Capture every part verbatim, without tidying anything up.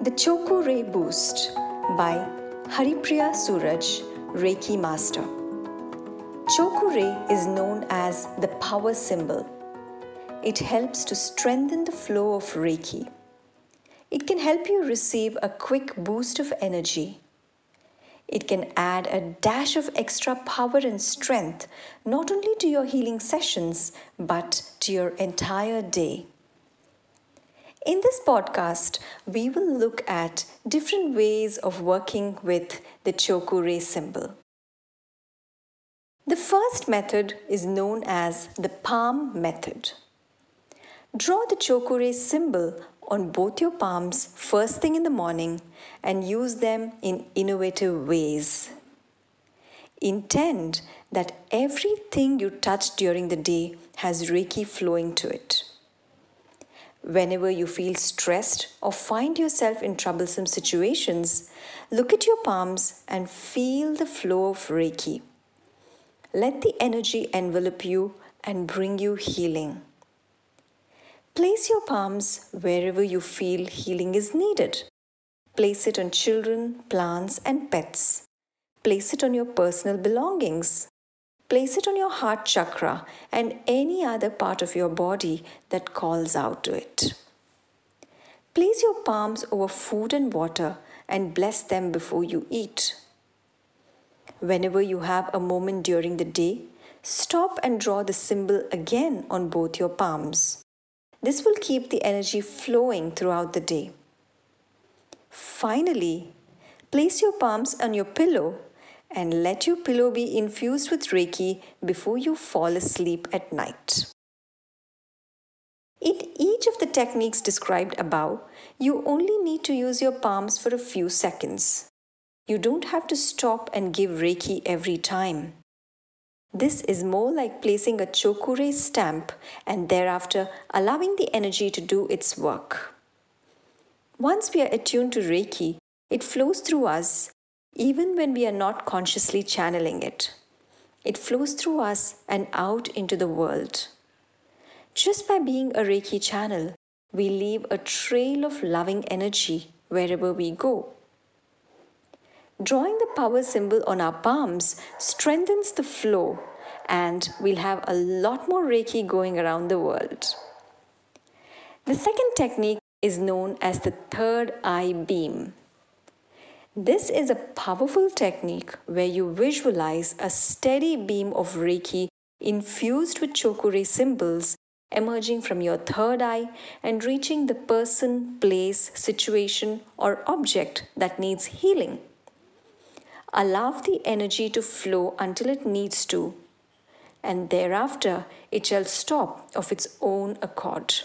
The Chokure Boost by Haripriya Suraj, Reiki Master. Chokure is known as the power symbol. It helps to strengthen the flow of Reiki. It can help you receive a quick boost of energy. It can add a dash of extra power and strength not only to your healing sessions but to your entire day. In this podcast, we will look at different ways of working with the Chokure symbol. The first method is known as the palm method. Draw the Chokure symbol on both your palms first thing in the morning and use them in innovative ways. Intend that everything you touch during the day has Reiki flowing to it. Whenever you feel stressed or find yourself in troublesome situations, look at your palms and feel the flow of Reiki. Let the energy envelop you and bring you healing. Place your palms wherever you feel healing is needed. Place it on children, plants, and pets. Place it on your personal belongings. Place it on your heart chakra and any other part of your body that calls out to it. Place your palms over food and water and bless them before you eat. Whenever you have a moment during the day, stop and draw the symbol again on both your palms. This will keep the energy flowing throughout the day. Finally, place your palms on your pillow and let your pillow be infused with Reiki before you fall asleep at night. In each of the techniques described above, you only need to use your palms for a few seconds. You don't have to stop and give Reiki every time. This is more like placing a Chokure stamp and thereafter allowing the energy to do its work. Once we are attuned to Reiki, it flows through us even when we are not consciously channeling it. It flows through us and out into the world. Just by being a Reiki channel, we leave a trail of loving energy wherever we go. Drawing the power symbol on our palms strengthens the flow, and we'll have a lot more Reiki going around the world. The second technique is known as the third eye beam. This is a powerful technique where you visualize a steady beam of Reiki infused with Chokure symbols emerging from your third eye and reaching the person, place, situation, or object that needs healing. Allow the energy to flow until it needs to, and thereafter it shall stop of its own accord.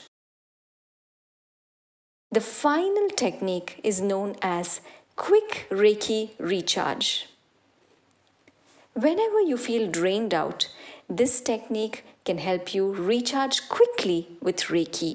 The final technique is known as Quick Reiki Recharge. Whenever you feel drained out, this technique can help you recharge quickly with Reiki.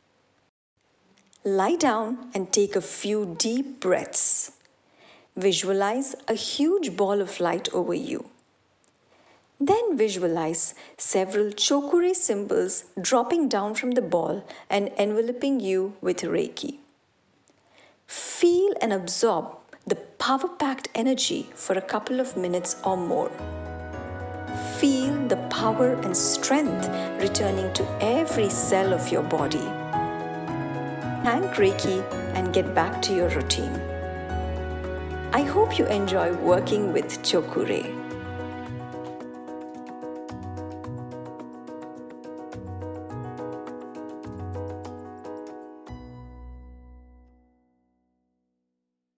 Lie down and take a few deep breaths. Visualize a huge ball of light over you. Then visualize several Chokure symbols dropping down from the ball and enveloping you with Reiki. Feel and absorb the power-packed energy for a couple of minutes or more. Feel the power and strength returning to every cell of your body. Thank Reiki and get back to your routine. I hope you enjoy working with Chokure.